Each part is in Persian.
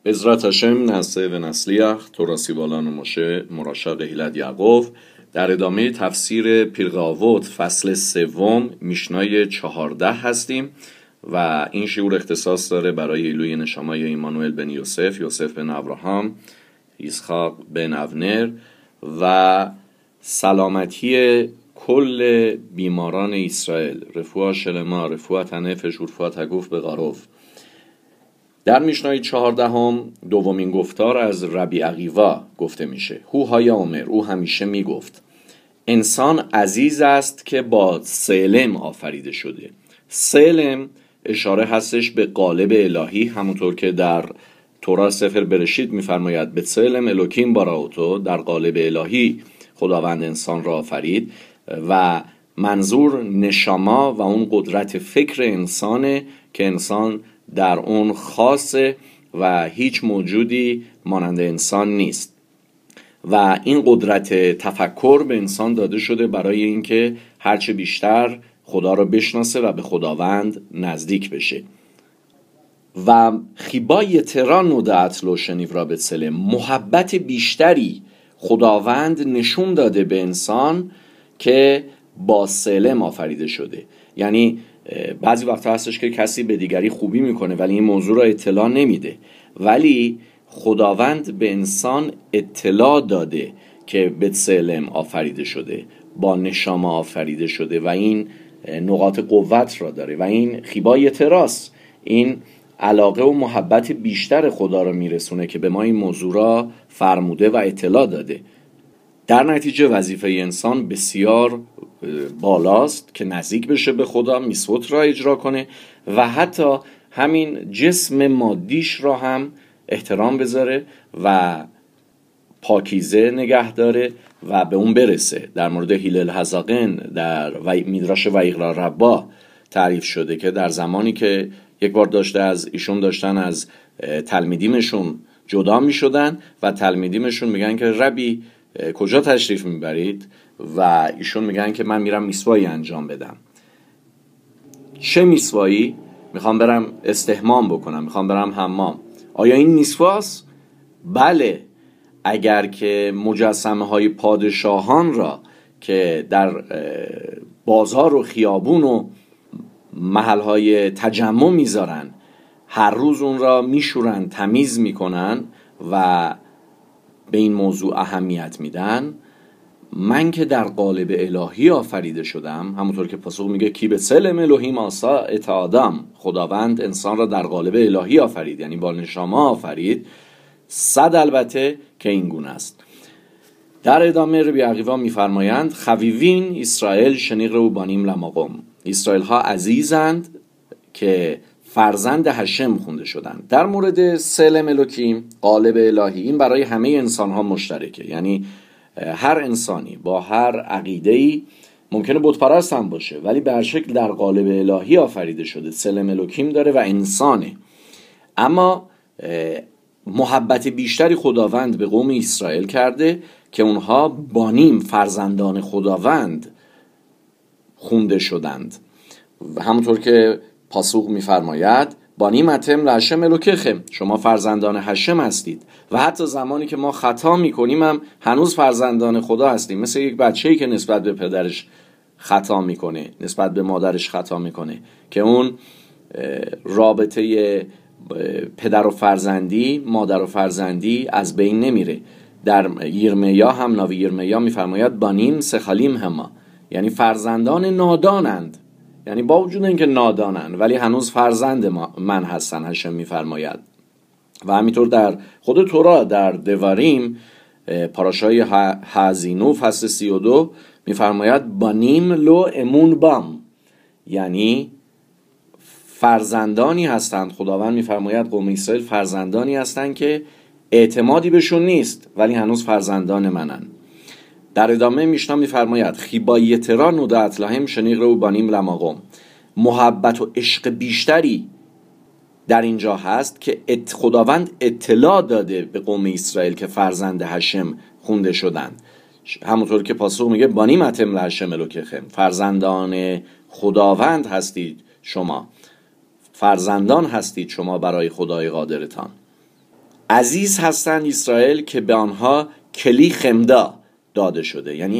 עזרת השם נעשה و نسلیח تورا سیبالان و مشه مراشد هیلت یعقوب. در ادامه تفسیر پیرقاوت فصل 3 میشنای 14 هستیم و این شعور اختصاص داره برای ایلوی نشمای ایمانوئل بن یوسف بن ابراهام، اسحاق بن ابنر و سلامتی کل بیماران اسرائیل. رفوع شلما، رفوع تنفش، رفوع تگوف به غاروف. در میشنای 14 دومین گفتار از ربی عقیوا گفته میشه. هوهای عمر، او همیشه میگفت انسان عزیز است که با سلم آفریده شده. سلم اشاره هستش به قالب الهی، همونطور که در تورا سفر برشید میفرماید به سلم الوکیم باراوتو، در قالب الهی خداوند انسان را آفرید و منظور نشاما و اون قدرت فکر انسانه که انسان در اون خاصه و هیچ موجودی مانند انسان نیست و این قدرت تفکر به انسان داده شده برای اینکه هرچه بیشتر خدا را بشناسه و به خداوند نزدیک بشه. و خیبا یترا نودعت لو شنیو را بتسلم، محبت بیشتری خداوند نشون داده به انسان که با سلم آفریده شده. یعنی بعضی وقتا هستش که کسی به دیگری خوبی میکنه ولی این موضوع را اطلاع نمیده، ولی خداوند به انسان اطلاع داده که به سلم آفریده شده، با نشامه آفریده شده و این نقاط قوت را داره و این خیبای تراس، این علاقه و محبت بیشتر خدا را میرسونه که به ما این موضوع را فرموده و اطلاع داده. در نتیجه وظیفه انسان بسیار بالاست که نزدیک بشه به خدا، میسوت را اجرا کنه و حتی همین جسم مادیش را هم احترام بذاره و پاکیزه نگه داره و به اون برسه. در مورد هیلل هزاقن در میدراش ویقرا ربا تعریف شده که در زمانی که یک بار داشتن از تلمیدیمشون جدا می شدن و تلمیدیمشون میگن که ربی کجا تشریف میبرید؟ و ایشون میگن که من میرم میسوایی انجام بدم. چه میسوایی؟ میخوام برم استحمام بکنم، میخوام برم حمام. آیا این میسواست؟ بله. اگر که مجسمه های پادشاهان را که در بازار و خیابون و محل های تجمع میذارن، هر روز اون را میشورن، تمیز میکنن و به این موضوع اهمیت میدن، من که در قالب الهی آفریده شدم، همونطور که پاسخ میگه کی به سلم الهی ماسا اتعادم، خداوند انسان را در قالب الهی آفرید، یعنی با نشامه آفرید، صد البته که این گونه است. در ادامه ربی عقیوا میفرمایند خویوین اسرائیل شنیق رو بانیم لماقم، اسرائیل ها عزیزند که فرزند هشم خونده شدند. در مورد سلم الوکیم، قالب الهی، این برای همه انسان ها مشترکه. یعنی هر انسانی با هر عقیده‌ای ممکنه بت پرست هم باشه ولی به هر شکل در قالب الهی آفریده شده، سلم الوکیم داره و انسانه. اما محبت بیشتری خداوند به قوم اسرائیل کرده که اونها بانیم، فرزندان خداوند خونده شدند. همونطور که پاسوق میفرماید بانیم اتم لهشم الوکیخم، شما فرزندان هشم هستید و حتی زمانی که ما خطا میکنیم هم هنوز فرزندان خدا هستیم. مثل یک بچه‌ای که نسبت به پدرش خطا میکنه، نسبت به مادرش خطا میکنه که اون رابطه پدر و فرزندی، مادر و فرزندی از بین نمیره. در یرمیا هم ناوی یرمیا میفرماید بانیم سخالیم هما، یعنی فرزندان نادانند، یعنی با وجود اینکه نادانند ولی هنوز فرزند من هستن، هشم میفرماید. و همینطور در خود تورا در دواریم پاراشای هزینو فصل 32 میفرماید بانیم لو امون بام، یعنی فرزندانی هستند. خداوند میفرماید قوم اسرائیل فرزندانی هستند که اعتمادی بهشون نیست ولی هنوز فرزندان منن. در ادامه میشنا میفرماید خیبا یترا نودعت لهم شنیق رو بانیم لماقم، محبت و عشق بیشتری در اینجا هست که خداوند اطلاع داده به قوم اسرائیل که فرزند هشم خونده شدند. همونطور که پاسخ میگه بانیم اتم لهشم الوکیخم، فرزندان خداوند هستید شما، فرزندان هستید شما برای خدای قادرتان. عزیز هستند اسرائیل که به آنها کلی خمدا داده شده، یعنی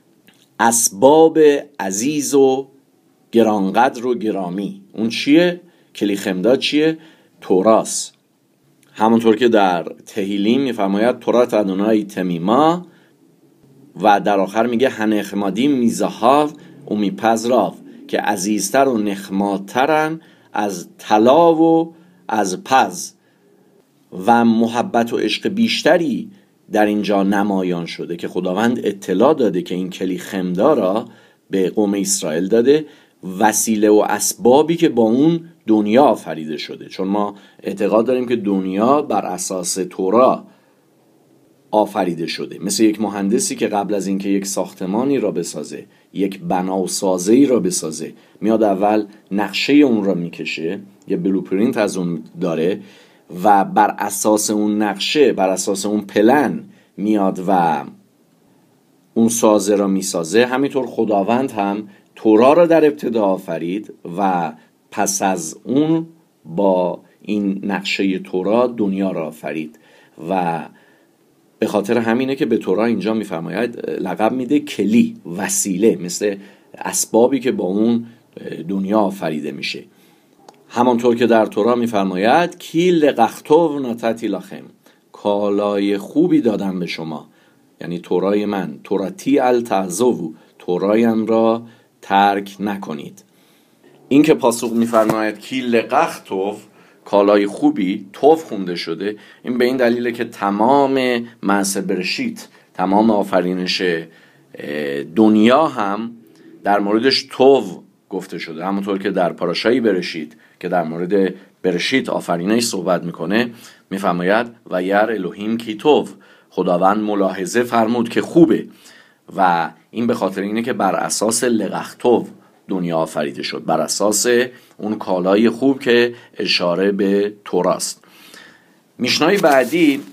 اسباب عزیز و گرانقدر و گرامی. اون چیه؟ کلی خمدا چیه؟ توراست. همونطور که در تهیلیم میفرماید تورات ادونای تمیما، و در آخر میگه هنخمادی میزهاو و میپذراو، که عزیزتر و نخماترن از طلا و از پز، و محبت و عشق بیشتری در اینجا نمایان شده که خداوند اطلاع داده که این کلی خمدا را به قوم اسرائیل داده، وسیله و اسبابی که با اون دنیا آفریده شده. چون ما اعتقاد داریم که دنیا بر اساس تورا آفریده شده، مثل یک مهندسی که قبل از اینکه یک ساختمانی را بسازه، یک بنا و سازه‌ای را بسازه، میاد اول نقشه اون را میکشه، یه بلوپرینت از اون داره و بر اساس اون نقشه، بر اساس اون پلن میاد و اون سازه را میسازه. همینطور خداوند هم تورا را در ابتدا آفرید و پس از اون با این نقشه تورا دنیا را آفرید، و به خاطر همینه که به تورا اینجا میفرماید لقب میده کلی، وسیله، مثل اسبابی که با اون دنیا آفریده میشه. همانطور که در تورا میفرماید کی لقختو نتتی لخم، کالای خوبی دادم به شما، یعنی تورای من، توراتی التعذو، تورایم را ترک نکنید. این که پاسخ میفرماید کی لقختو، کالای خوبی، توف خونده شده، این به این دلیله که تمام معصه برشیت، تمام آفرینش دنیا هم در موردش توف گفته شده. همونطور که در پاراشای برشیت که در مورد برشیت آفرینش صحبت میکنه، میفرماید و یر الوهیم کی توف، خداوند ملاحظه فرمود که خوبه، و این به خاطر اینه که بر اساس لقختو دنیا آفریده شد، بر اساس اون کالای خوب که اشاره به توراست. میشنای بعدی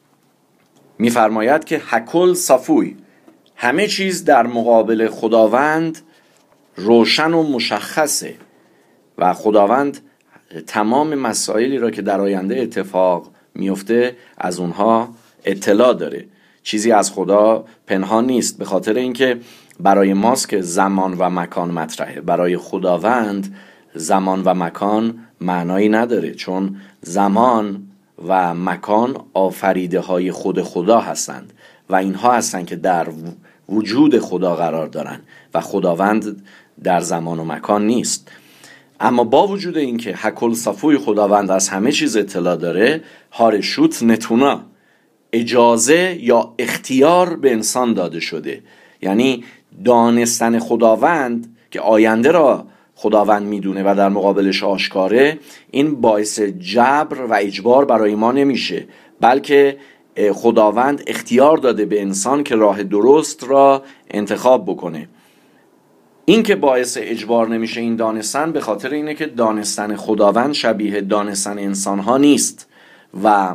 میفرماید که هکل صفوی، همه چیز در مقابل خداوند روشن و مشخصه، و خداوند تمام مسائلی را که در آینده اتفاق میفته از اونها اطلاع داره، چیزی از خدا پنهان نیست. به خاطر اینکه برای ماست که زمان و مکان مطرحه، برای خداوند زمان و مکان معنایی نداره، چون زمان و مکان آفریده های خود خدا هستند و اینها هستند که در وجود خدا قرار دارن و خداوند در زمان و مکان نیست. اما با وجود اینکه هکل صفوی خداوند از همه چیز اطلاع داره، هارشوت نتونا، اجازه یا اختیار به انسان داده شده، یعنی دانستن خداوند که آینده را خداوند میدونه و در مقابلش آشکاره، این باعث جبر و اجبار برای ما نمیشه، بلکه خداوند اختیار داده به انسان که راه درست را انتخاب بکنه. این که باعث اجبار نمیشه این دانستن، به خاطر اینه که دانستن خداوند شبیه دانستن انسان ها نیست و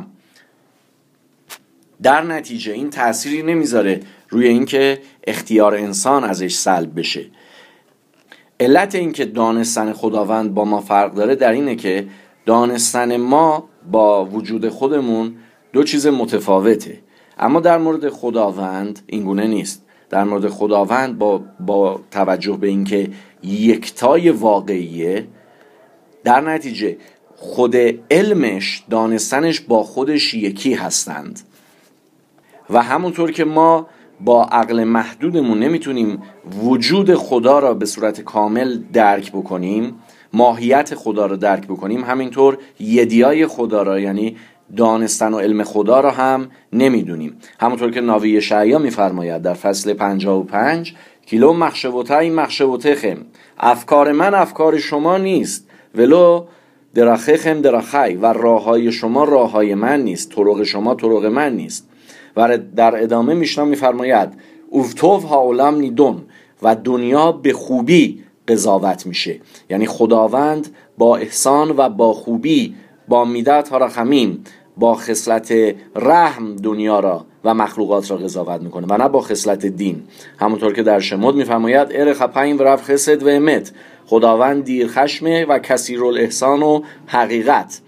در نتیجه این تأثیری نمیذاره روی اینکه اختیار انسان ازش سلب بشه. علت اینکه دانستن خداوند با ما فرق داره در اینه که دانستن ما با وجود خودمون دو چیز متفاوته، اما در مورد خداوند اینگونه نیست. در مورد خداوند با توجه به اینکه یکتای واقعیه، در نتیجه خود علمش، دانستنش با خودش یکی هستند و همونطور که ما با عقل محدودمون نمیتونیم وجود خدا را به صورت کامل درک بکنیم، ماهیت خدا را درک بکنیم، همینطور یدیای خدا را، یعنی دانستن و علم خدا را هم نمیدونیم. همونطور که ناوی یشعیا میفرماید در فصل 55 کیلو مخشبوتای مخشبوتخم، افکار من افکار شما نیست، ولو درخخم درخی، و راههای شما راههای من نیست، طرق شما طرق من نیست. و در ادامه میشنا میفرماید اوفتوف هاولم نیدون، و دنیا به خوبی قضاوت میشه، یعنی خداوند با احسان و با خوبی، با میدت ها رحمیم، با خصلت رحم دنیا را و مخلوقات را قضاوت میکنه و نه با خصلت دین. همونطور که در شمود میفرماید ارخپین و رفت خسد و امت، خداوند دیر خشمه و کثیر الاحسان و حقیقت،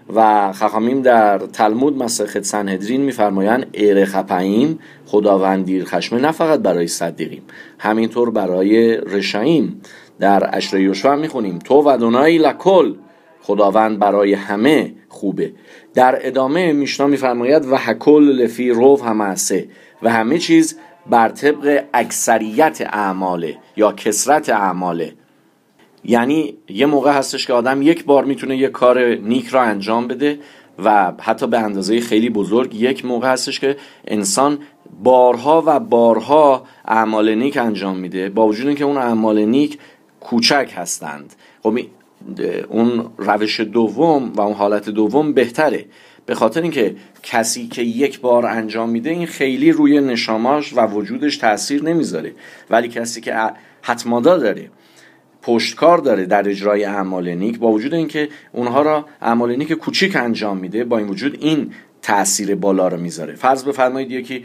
و خخامیم در تلمود مسخت سنهدرین میفرمایند ارخپاییم خداوند دیر خشمه نه فقط برای صدیقیم، همینطور برای رشاییم. در اشعه یوشع میخونیم تو و دونای لکل، خداوند برای همه خوبه. در ادامه میشنا میفرماید و هکل لفی روف همسه، و همه چیز بر طبق اکثریت اعماله یا کثرت اعماله. یعنی یه موقع هستش که آدم یک بار میتونه یک کار نیک را انجام بده و حتی به اندازه خیلی بزرگ. یک موقع هستش که انسان بارها و بارها اعمال نیک انجام میده با وجود اینکه اون اعمال نیک کوچک هستند. خب اون روش دوم و اون حالت دوم بهتره، به خاطر اینکه کسی که یک بار انجام میده این خیلی روی نشاماش و وجودش تأثیر نمیذاره، ولی کسی که حتمادا داره، پشتکار داره در اجرای اعمال نیک، با وجود اینکه اونها را اعمال نیک کوچیک انجام میده، با این وجود این تأثیر بالا رو میذاره. فرض بفرمایید یکی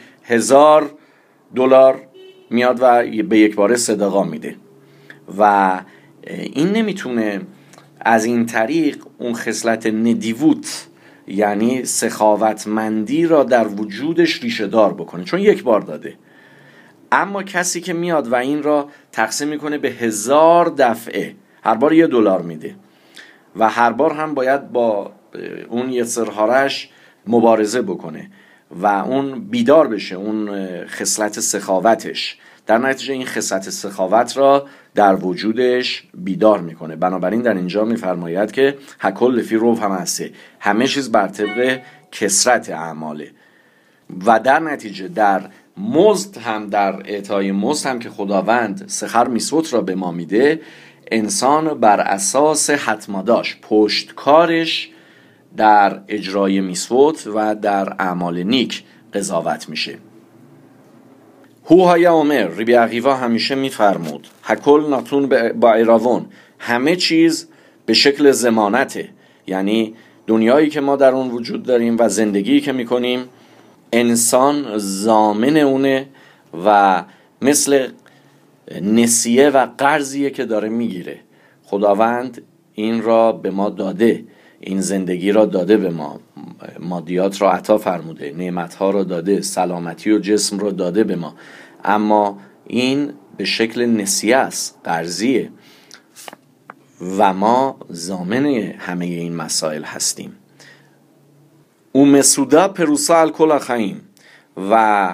$1000 میاد و به یک باره صدقه میده و این نمیتونه از این طریق اون خصلت ندیوت یعنی سخاوتمندی را در وجودش ریشه دار بکنه، چون یک بار داده. اما کسی که میاد و این را تقسیم میکنه به 1000 دفعه، هر بار $1 میده و هر بار هم باید با اون یسرهارش مبارزه بکنه و اون بیدار بشه، اون خصلت سخاوتش، در نتیجه این خصلت سخاوت را در وجودش بیدار میکنه. بنابراین در اینجا میفرماید که هکل فی روف همسه، همه چیز بر طبق کثرت اعماله. و در نتیجه در مزد هم، در اعطای مزد هم که خداوند سخر میسوت را به ما میده، انسان بر اساس حتماداش، پشتکارش در اجرای میسوت و در اعمال نیک قضاوت میشه. هوهای عمر ربی عقیوا همیشه میفرمود هکل ناتون با ایراون، همه چیز به شکل ضمانته، یعنی دنیایی که ما در اون وجود داریم و زندگی که میکنیم انسان ضامن اونه و مثل نسیه و قرضیه که داره میگیره. خداوند این را به ما داده، این زندگی را داده به ما، مادیات را عطا فرموده، نعمتها را داده، سلامتی و جسم را داده به ما، اما این به شکل نسیه است، قرضیه و ما ضامن همه این مسائل هستیم. او مسودا پروسا الکل خیم، و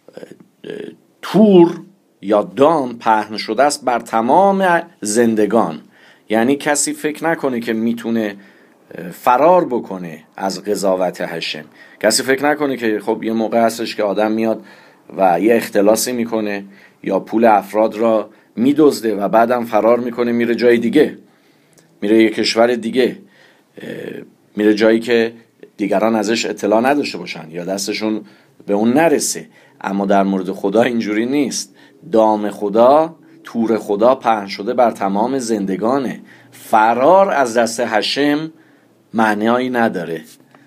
تور یا دام پهن شده است بر تمام زندگان. یعنی کسی فکر نکنه که میتونه فرار بکنه از قضاوت هشم. کسی فکر نکنه که خب یه موقع هستش که آدم میاد و یه اختلاسی میکنه یا پول افراد را میدزده و بعدم فرار میکنه، میره جای دیگه، میره یه کشور دیگه، میره جایی که دیگران ازش اطلاع نداشته باشن یا دستشون به اون نرسه. اما در مورد خدا اینجوری نیست. دام خدا، تور خدا پهن شده بر تمام زندگانه. فرار از دست هشم معنایی نداره.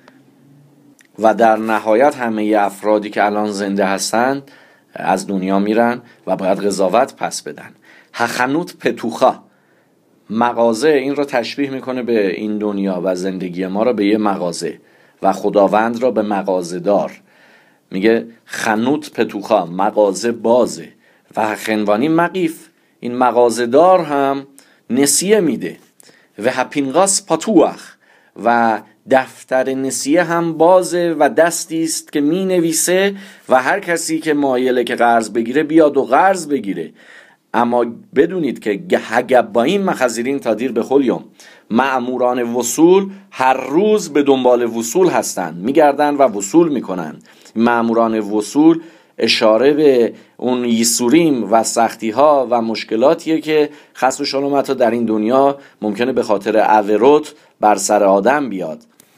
و در نهایت همه افرادی که الان زنده هستند از دنیا میرن و باید قضاوت پس بدن. هخنوت پتوخا، مغازه این را تشبیه میکنه به این دنیا و زندگی ما را به یه مغازه و خداوند را به مغازه دار. میگه خنوت پتوخا، مغازه بازه، و خنوانی مقیف، این مغازه دار هم نسیه میده. و هپینگاس پاتوخ، و دفتر نسیه هم بازه و دستی است که می نویسه و هر کسی که مایله که قرض بگیره بیاد و قرض بگیره. اما بدونید که هگبایین مخزیرین تادیر به خلیوم، مأموران وصول هر روز به دنبال وصول هستند، میگردن و وصول میکنن. مأموران وصول اشاره به اون یسوریم و سختی ها و مشکلاتیه که خس و شلومت در این دنیا ممکنه به خاطر عوروت بر سر آدم بیاد.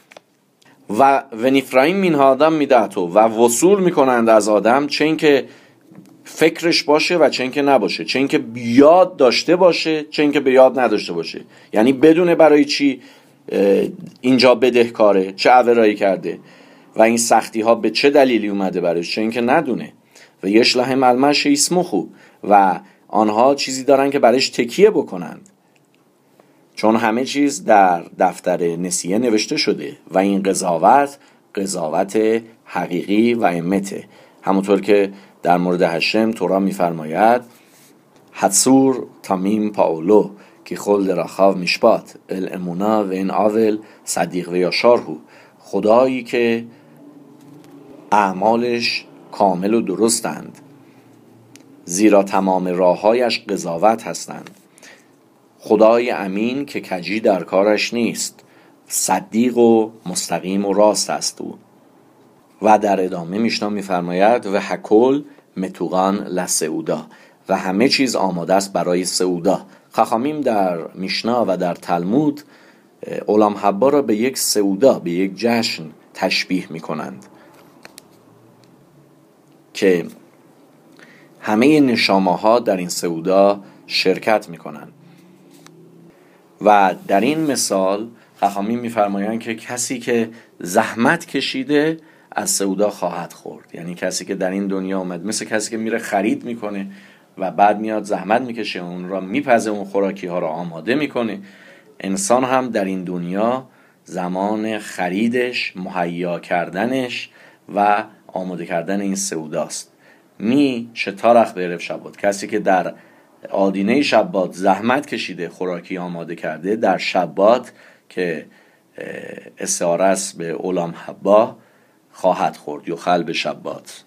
و ونیفرایم مین آدم میدهتو، و وصول میکنند از آدم، چه این که فکرش باشه و چه این که نباشه، چه این که بیاد داشته باشه چه این که به یاد نداشته باشه. یعنی بدونه برای چی اینجا بدهکاره، چه عورایی کرده و این سختی ها به چه دلیلی اومده برایش، چه این که ندونه. و یشلح ملمش اسمخو، و آنها چیزی دارن که برایش تکیه بکنند. چون همه چیز در دفتر نسیه نوشته شده و این قضاوت حقیقی و امته. همونطور که در مورد هشم تورا میفرماید حدسور تامیم پاولو که خلد رخاو میشپات الامونا و این آول صدیق و یاشارهو، خدایی که اعمالش کامل و درستند زیرا تمام راههایش قضاوت هستند، خدای امین که کجی در کارش نیست، صدیق و مستقیم و راست است او. و در ادامه میشنا میفرماید و هکل متوغان لسعودا، و همه چیز آماده است برای سعودا. خخامیم در میشنا و در تلمود اولام حبا را به یک سعودا، به یک جشن تشبیه میکنند که همه نشامه‌ها در این سعودا شرکت میکنند. و در این مثال خخامیم میفرمایند که کسی که زحمت کشیده از سعودا خواهد خورد. یعنی کسی که در این دنیا اومد، مثل کسی که میره خرید میکنه و بعد میاد زحمت میکشه، اون را میپزه، اون خوراکی ها را آماده میکنه. انسان هم در این دنیا زمان خریدش، مهیا کردنش و آماده کردن این سعوداست. می شتارخ به شبات، کسی که در آدینه شبات زحمت کشیده، خوراکی آماده کرده، در شبات که استعاره است به اولام حبا خواهد خورد، یخل به شبات.